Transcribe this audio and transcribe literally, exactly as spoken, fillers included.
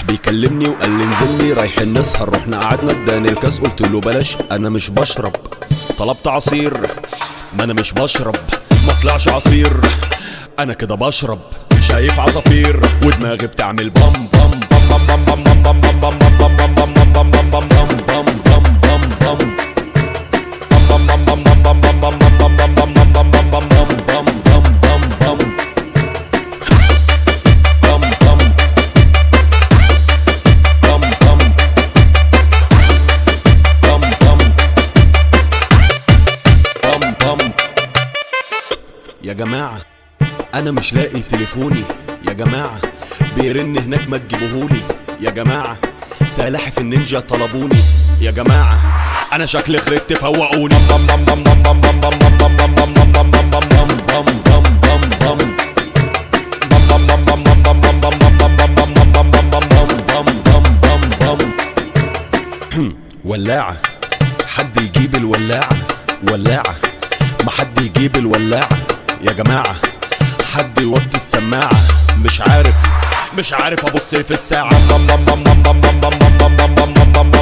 بيكلمني وقال لي انزل لي رايحين نسهر، رحنا قعدنا اداني الكاس قلت له بلاش انا مش بشرب. طلبت عصير ما انا مش بشرب، ما طلعش عصير انا كده بشرب. شايف عصافير ودماغي بتعمل بام بام بام بام بام بام بام بام بام بام بام بام بام بام بام بام بام بام يا جماعة أنا مش لاقي تليفوني، يا جماعة بيرن هناك ما تجيبوهولي، يا جماعة سلاحف النينجا طلبوني، يا جماعة أنا شكلي خرجت فوقوني. ولاعة حد يجيب الولاعة، ولاعة ما حد يجيب الولاعة، يا جماعة حد يوطي السماعة. مش عارف مش عارف ابص في الساعة.